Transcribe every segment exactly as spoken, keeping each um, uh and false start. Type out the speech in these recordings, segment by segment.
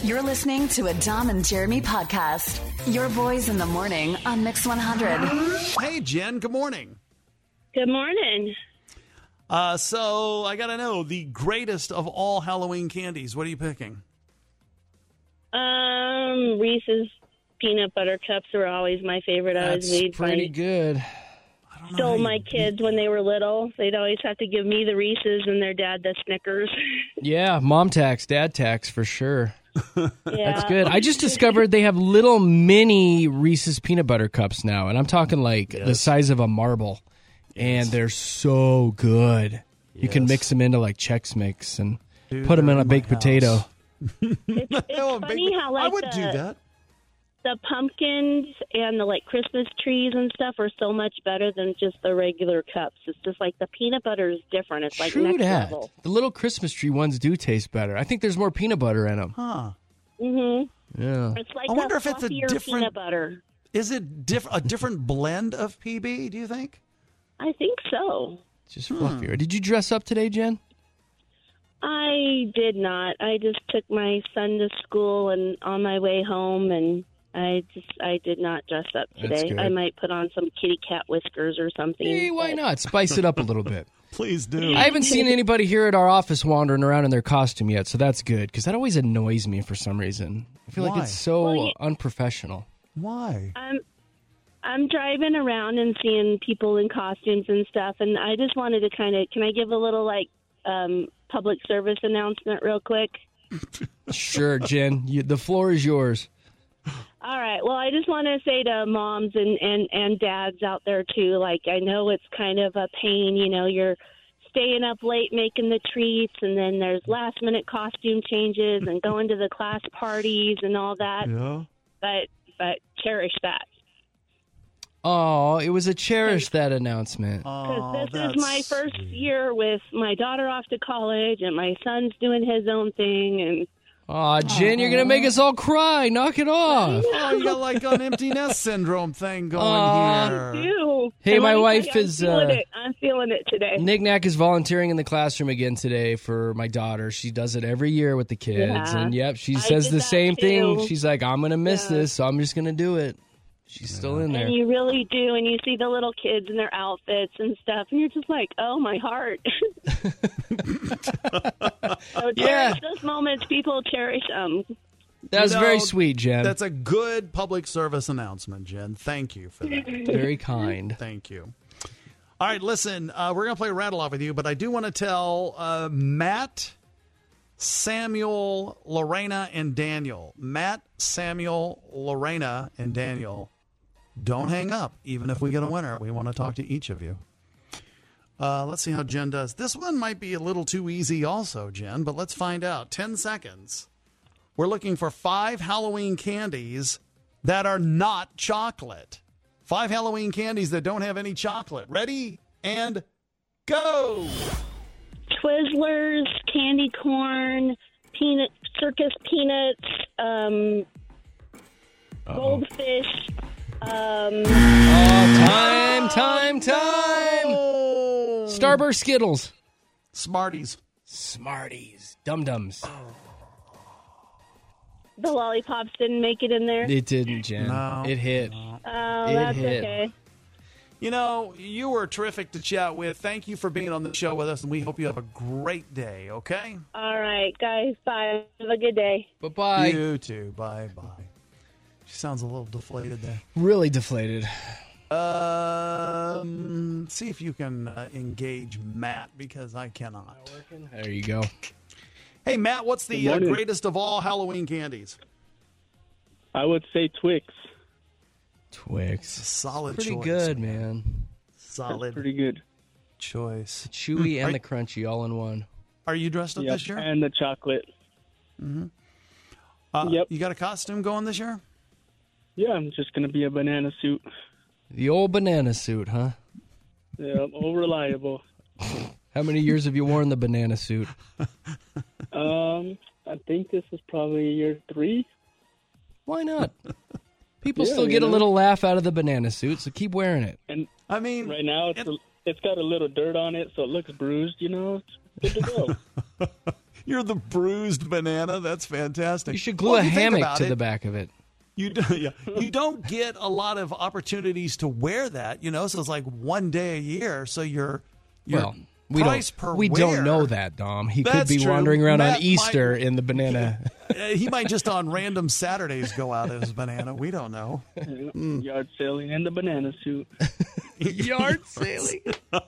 You're listening to a Dom and Jeremy podcast. Your boys in the morning on Mix one hundred. Hey, Jen. Good morning. Good morning. Uh, so I got to know the greatest of all Halloween candies. What are you picking? Um, Reese's peanut butter cups were always my favorite. I That's always made pretty my, good. I don't know. stole how my you- kids when they were little. They'd always have to give me the Reese's and their dad the Snickers. Yeah, mom tax, dad tax for sure. Yeah. That's good. I just discovered they have little mini Reese's peanut butter cups now, and I'm talking like the size of a marble, and they're so good. You can Yes. mix them into like Chex Mix and Dude, put them they're in a in my baked house. potato. It's, it's Oh, funny big- how like I would the, do that. the pumpkins and the like Christmas trees and stuff are so much better than just the regular cups. It's just like the peanut butter is different. It's like True next that. level. The little Christmas tree ones do taste better. I think there's more peanut butter in them. Huh. Mhm. Yeah. It's like I wonder a if it's a fluffier different- peanut butter. Is it diff- a different blend of P B, do you think? I think so. Just fluffier. Did you dress up today, Jen? I did not. I just took my son to school and on my way home, and I just I did not dress up That's today. good. I might put on some kitty cat whiskers or something. Hey, why but- not? Spice it up a little bit. Please do. I haven't seen anybody here at our office wandering around in their costume yet, so that's good, because that always annoys me for some reason. I feel Why? like it's so Well, you- unprofessional. Why? I'm I'm driving around and seeing people in costumes and stuff, and I just wanted to kind of can I give a little like um, public service announcement real quick? Sure, Jen. You, the floor is yours. All right. Well, I just want to say to moms and, and, and dads out there, too, like, I know it's kind of a pain. You know, you're staying up late making the treats, and then there's last-minute costume changes and going to the class parties and all that. Yeah. But but cherish that. Oh, it was a cherish that announcement. Because Oh, this that's is my first sweet. year with my daughter off to college, and my son's doing his own thing. And Aw, Jen, you're going to make us all cry. Knock it off. Oh, you got like an empty nest syndrome thing going Aw. here. Ew. Hey, And my let me wife tell you, is, I'm feeling uh, it. I'm feeling it today. Nick Knack is volunteering in the classroom again today for my daughter. She does it every year with the kids. Yeah. And, yep, she I says did the that same thing. too. She's like, I'm going to miss Yeah. this, so I'm just going to do it. She's still in there. And you really do, and you see the little kids in their outfits and stuff, and you're just like, oh, my heart. So cherish Yeah. those moments. People cherish them. That was You know, very sweet, Jen. That's a good public service announcement, Jen. Thank you for that. Very kind. Thank you. All right, listen, uh, we're going to play Rattle Off with you, but I do want to tell uh, Matt, Samuel, Lorena, and Daniel. Matt, Samuel, Lorena, and Daniel, don't hang up, even if we get a winner. We want to talk to each of you. Uh, let's see how Jen does. This one might be a little too easy also, Jen, but let's find out. Ten seconds. We're looking for five Halloween candies that are not chocolate. Five Halloween candies that don't have any chocolate. Ready? And go. Twizzlers, candy corn, peanut, circus peanuts, um, goldfish. Um, Oh, time, time, time. Oh. Starburst Skittles. Smarties. Smarties. Dum-dums. the lollipops didn't make it in there. It didn't, Jen. No. It hit. Oh, It that's hit. okay. You know, you were terrific to chat with. Thank you for being on the show with us, and we hope you have a great day, okay? All right, guys. Bye. Have a good day. Bye-bye. You too. Bye-bye. She sounds a little deflated there. Really deflated. Um, see if you can uh, engage Matt, because I cannot. There you go. Hey, Matt, what's the Good uh, morning. greatest of all Halloween candies? I would say Twix. Twix. Solid Pretty choice. good, man. Solid Pretty good. choice. Chewy Are- and the crunchy all in one. Are you dressed up Yep. this year? And the chocolate. Uh, Yep. You got a costume going this year? Yeah, I'm just going to be a banana suit. The old banana suit, huh? Yeah, all reliable. How many years have you worn the banana suit? Um, I think this is probably year three. Why not? People Yeah, still you get a know. little laugh out of the banana suit, so keep wearing it. And I mean, right now it's it- a, it's got a little dirt on it, so it looks bruised, you know. It's good to go. You're the bruised banana. That's fantastic. You should glue Well, a if you think hammock about to it, the back of it. You do, yeah, you don't get a lot of opportunities to wear that, you know. So it's like one day a year. So your your Well, we price don't per we wear, don't know that, Dom. He could That's be true. wandering around Matt on Easter might- in the banana. Uh, he might just on random Saturdays go out as banana. We don't know. Yard sailing in the banana suit. Yard sailing.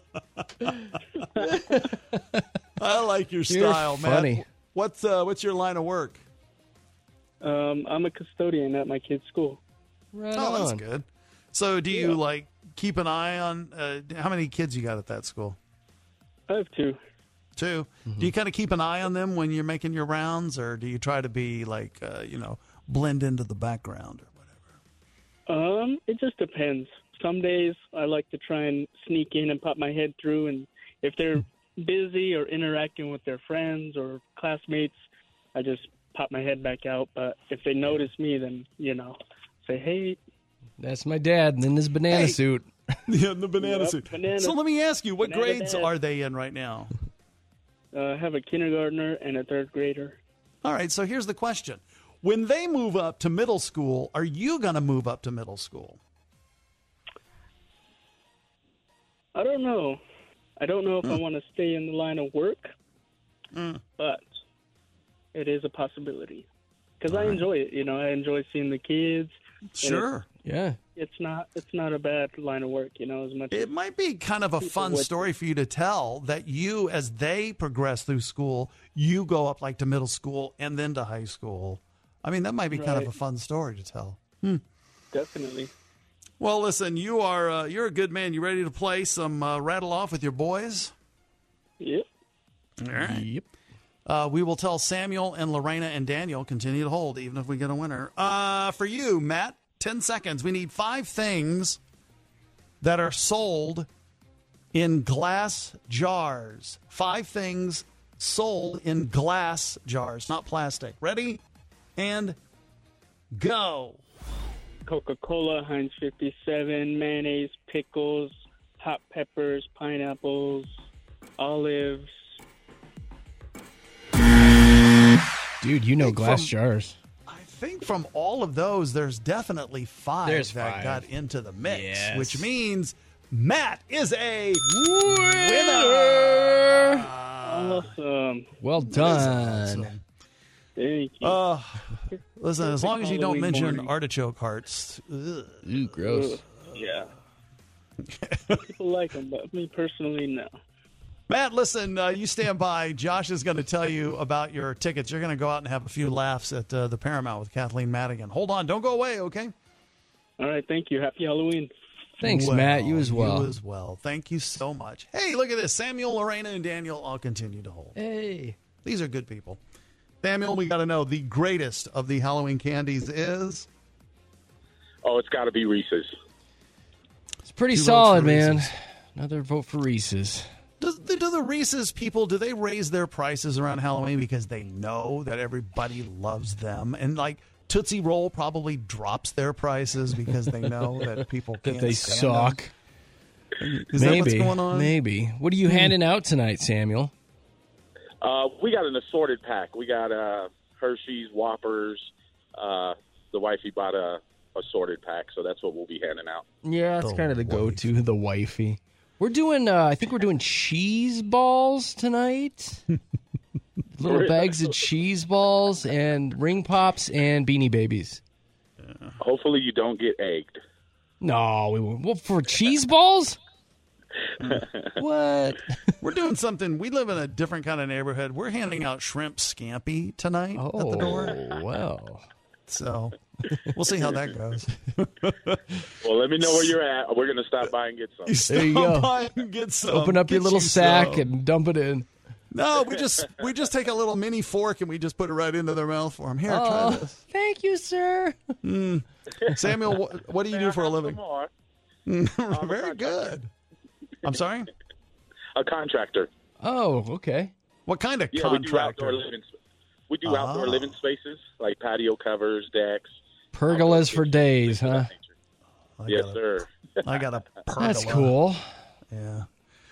I like your You're style, funny. Matt. What's uh, what's your line of work? Um, I'm a custodian at my kid's school. Right Oh, that's on. good. So, do you like keep an eye on uh, how many kids you got at that school? I have two. Two. Do you kind of keep an eye on them when you're making your rounds, or do you try to be like uh, you know blend into the background or whatever? Um, it just depends. Some days I like to try and sneak in and pop my head through, and if they're busy or interacting with their friends or classmates, I just pop my head back out. But if they notice me, then, you know, say, hey. That's my dad in his banana Hey. suit. Yeah, the banana Yep, suit. banana- so let me ask you, what banana grades dad. are they in right now? Uh, I have a kindergartner and a third grader. All right, so here's the question. When they move up to middle school, are you going to move up to middle school? I don't know. I don't know if I want to stay in the line of work, Mm. but it is a possibility. Because I enjoy it. You know, I enjoy seeing the kids. Sure. Yeah. It's not it's not a bad line of work, you know, as much as It might be kind of a fun would- story for you to tell that you, as they progress through school, you go up like to middle school and then to high school. I mean, that might be kind of Right. a fun story to tell. definitely. Well, listen, you are uh, you're a good man. You ready to play some uh, rattle off with your boys? Yep. All right. Yep. Uh, we will tell Samuel and Lorena and Daniel continue to hold, even if we get a winner. Uh, for you, Matt, ten seconds. We need five things that are sold in glass jars. Five things sold in glass jars, not plastic. Ready? And go. Coca-Cola, Heinz fifty-seven, mayonnaise, pickles, hot peppers, pineapples, olives. Dude, you know Think glass from- jars. I think from all of those, there's definitely five There's that five. got into the mix, Yes. which means Matt is a winner. Awesome. Well done. Awesome. Thank you. Uh, listen, as long as you don't Halloween mention morning. artichoke hearts. Ugh. Ooh, gross. Ugh, yeah. People like them, but me personally, no. Matt, listen, uh, you stand by. Josh is going to tell you about your tickets. You're going to go out and have a few laughs at uh, the Paramount with Kathleen Madigan. Hold on. Don't go away, okay? All right, thank you. Happy Halloween. Thanks, Well, Matt. You as well. You as well. Thank you so much. Hey, look at this. Samuel, Lorena, and Daniel all continue to hold. Hey. These are good people. Samuel, we got to know the greatest of the Halloween candies is... Oh, it's got to be Reese's. It's pretty Two votes solid, for man. Reese's. Another vote for Reese's. Does, do the Reese's people, do they raise their prices around Halloween because they know that everybody loves them? And like Tootsie Roll probably drops their prices because they know that people can't That they stand suck. them? Is Maybe. that what's going on? Maybe. What are you handing out tonight, Samuel? Uh, we got an assorted pack. We got uh, Hershey's, Whoppers. Uh, the wifey bought a assorted pack, so that's what we'll be handing out. Yeah, that's The kind of the wifey. go-to, the wifey. We're doing, uh, I think we're doing cheese balls tonight. Little bags of cheese balls and ring pops and beanie babies. Hopefully you don't get egged. No, we won't. Well, for cheese balls? What? We're doing something. We live in a different kind of neighborhood. We're handing out shrimp scampi tonight at the door. Oh, well. So we'll see how that goes. Well, let me know where you're at. We're going to stop by and get some. There you Stop go. by and get some. Open up your Get little you sack some. and dump it in. No, we just we just take a little mini fork and we just put it right into their mouth for them. Here, Oh, try this. thank you, sir. Samuel, what, what do you do for a living? More. Very good. I'm sorry? A contractor. Oh, okay. What kind of Yeah, we do outdoor contractor? living. We do outdoor Oh. living spaces like patio covers, decks. Pergolas for days, huh? I Yes, got a- sir. I got a pergola. That's cool. Yeah.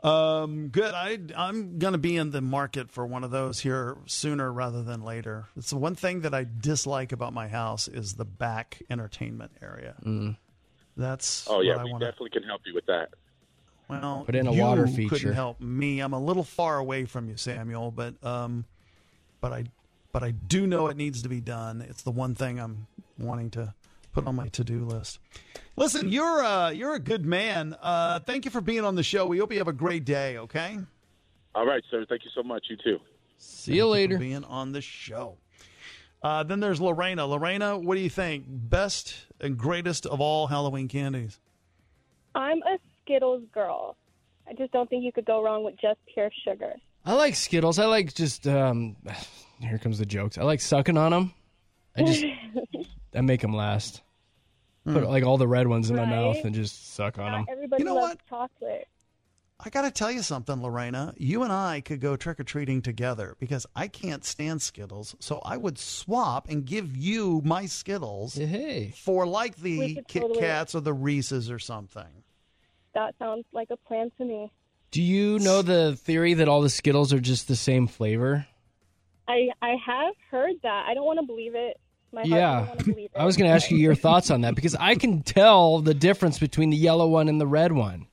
Um, good. I, I'm going to be in the market for one of those here sooner rather than later. It's the one thing that I dislike about my house is the back entertainment area. Mm. That's Oh yeah, what I we wanna, definitely can help you with that. Well, Put in a you water feature. couldn't help me. I'm a little far away from you, Samuel, but um, but I but I do know it needs to be done. It's the one thing I'm wanting to put on my to-do list. Listen, you're uh, you're a good man. Uh, thank you for being on the show. We hope you have a great day. Okay. All right, sir. Thank you so much. You too. See you later. For being on the show. Uh, then there's Lorena. Lorena, what do you think? Best and greatest of all Halloween candies? I'm a Skittles girl. I just don't think you could go wrong with just pure sugar. I like Skittles. I like just, um, here comes the jokes. I like sucking on them. I just, I make them last. Put like all the red ones in my Right? mouth and just suck on Not them. everybody You know loves what? chocolate. I got to tell you something, Lorena. You and I could go trick-or-treating together because I can't stand Skittles. So I would swap and give you my Skittles Hey. for like We the could Kit totally- Kats or the Reese's or something. That sounds like a plan to me. Do you know the theory that all the Skittles are just the same flavor? I I have heard that. I don't want to believe it. My heart Yeah. doesn't want to believe it. I was going to ask you your thoughts on that because I can tell the difference between the yellow one and the red one.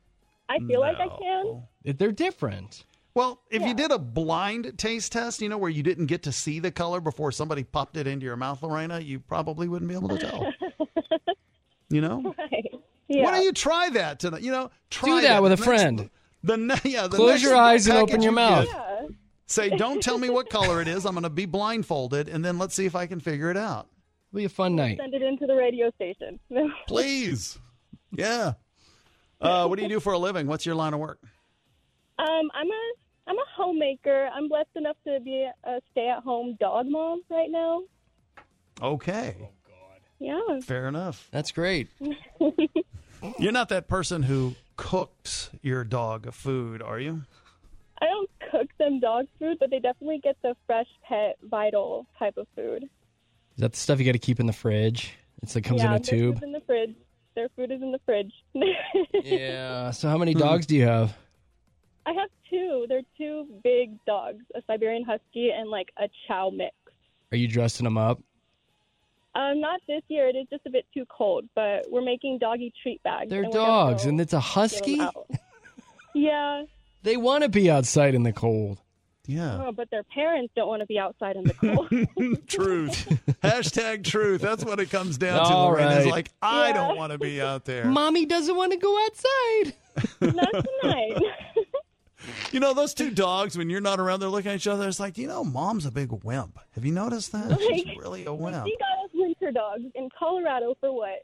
I feel like I can. They're different. Well, if you Yeah. did a blind taste test, you know, where you didn't get to see the color before somebody popped it into your mouth, Lorena, you probably wouldn't be able to tell. You know? Right. Yeah. Why don't you try that tonight? You know, try Do that with a The next- friend. The ne- yeah, the Close next your eyes and package open your you mouth. get, Yeah. say, don't tell me what color it is. I'm going to be blindfolded, and then let's see if I can figure it out. It'll be a fun night. Send it into the radio station. Please. Yeah. Uh, what do you do for a living? What's your line of work? Um, I'm a I'm a homemaker. I'm blessed enough to be a stay-at-home dog mom right now. Okay. Yeah. Fair enough. That's great. You're not that person who cooks your dog food, are you? I don't cook them dog food, but they definitely get the fresh pet vital type of food. Is that the stuff you got to keep in the fridge? It's like comes yeah, in a their tube. food's in the fridge. Their food is in the fridge. Yeah. So how many dogs do you have? I have two. They're two big dogs, a Siberian Husky and like a Chow mix. Are you dressing them up? Um, not this year. It is just a bit too cold, but we're making doggy treat bags. They're and we're gonna dogs, go and it's a give 'em husky. out. Yeah, They want to be outside in the cold. Yeah. oh, but their parents don't want to be outside in the cold. Truth. Hashtag truth. That's what it comes down to, All Lorena. It's right. like, I Yeah. don't want to be out there. Mommy doesn't want to go outside. Not tonight. You know, those two dogs, when you're not around, they're looking at each other. It's like, you know, Mom's a big wimp. Have you noticed that? She's really a wimp. We got us winter dogs in Colorado for what?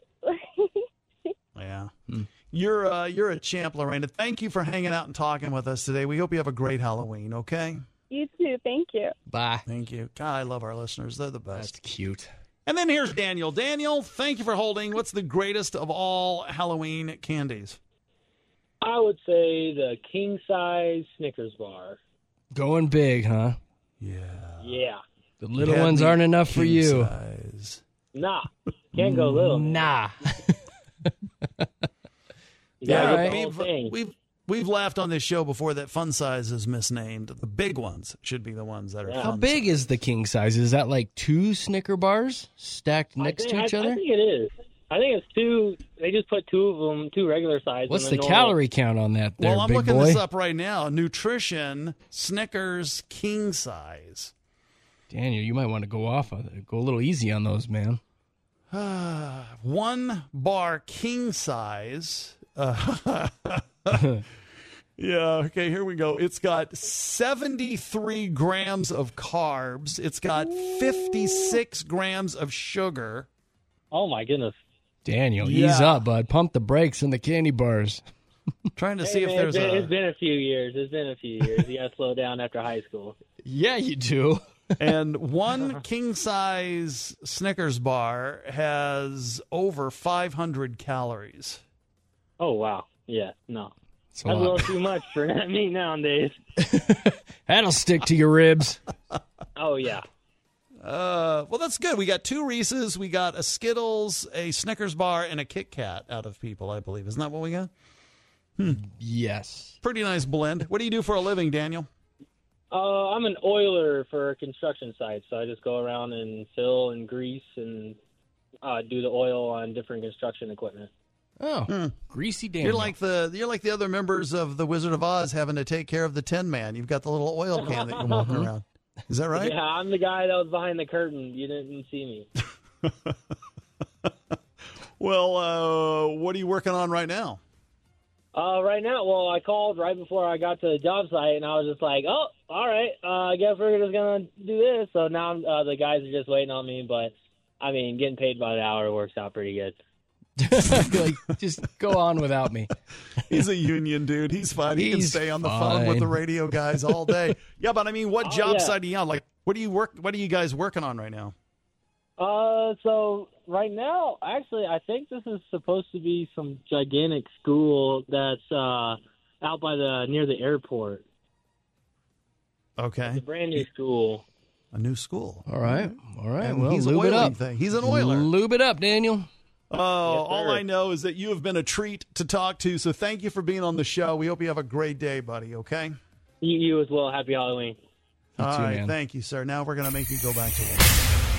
Yeah. You're uh, you're a champ, Lorena. Thank you for hanging out and talking with us today. We hope you have a great Halloween, okay? You too. Thank you. Bye. Thank you. God, I love our listeners. They're the That's best. cute. And then here's Daniel. Daniel, thank you for holding. What's the greatest of all Halloween candies? I would say the king size Snickers bar. Going big, huh? Yeah. Yeah. The little You had ones me aren't enough for king you. size. Nah. Can't go little. man. Nah. You gotta Yeah, get right. the whole we've, thing. we've we've laughed on this show before that fun size is misnamed. The big ones should be the ones that are Yeah. How fun big size. is the king size? Is that like two Snicker bars stacked I next think- to each I, other? I think it is. I think it's two. They just put two of them, two regular size. What's and the then normal. calorie count on that there, Well, I'm big looking boy? this up right now. Nutrition Snickers king size. Daniel, you might want to go off on it. Go a little easy on those, man. One bar king size. Uh, yeah, okay, here we go. It's got seventy-three grams of carbs. It's got fifty-six grams of sugar. Oh my goodness. Daniel, Yeah. ease up, bud. Pump the brakes in the candy bars. Trying to Hey, see if man, there's it's, been, a... it's been a few years. It's been a few years. You got to slow down after high school. Yeah, you do. And one king size Snickers bar has over five hundred calories. Oh wow. Yeah. No. It's a That's a lot. little too much for me nowadays. That'll stick to your ribs. Oh yeah. Uh, well, that's good. We got two Reese's, we got a Skittles, a Snickers bar, and a Kit Kat out of people, I believe. Isn't that what we got? Hmm. Yes. Pretty nice blend. What do you do for a living, Daniel? Uh, I'm an oiler for construction sites, so I just go around and fill and grease and uh, do the oil on different construction equipment. Oh, Hmm. greasy Daniel. You're like the you're like the other members of the Wizard of Oz having to take care of the Tin Man. You've got the little oil can that you're walking around. Is that right? Yeah, I'm the guy that was behind the curtain. You didn't see me. Well, uh, what are you working on right now? Uh, right now, well, I called right before I got to the job site, and I was just like, oh, all right, uh, I guess we're just going to do this. So now uh, the guys are just waiting on me, but, I mean, getting paid by the hour works out pretty good. Like, just go on without me. He's a union dude. He's fine. He can He's stay on the fine. phone with the radio guys all day. Yeah, but I mean, what Oh, job yeah. site are you on? Like, what do you work? What are you guys working on right now? Uh, so right now, actually, I think this is supposed to be some gigantic school that's uh, out by the near the airport. Okay, It's a brand new school. a new school. All right. All right. And well, he's lube it oiling up. thing. He's an oiler. Lube it up, Daniel. Oh, Yes, all sir. I know is that you have been a treat to talk to. So thank you for being on the show. We hope you have a great day, buddy. Okay. You, you as well. Happy Halloween. All too, right. man. Thank you, sir. Now we're gonna make you go back to work.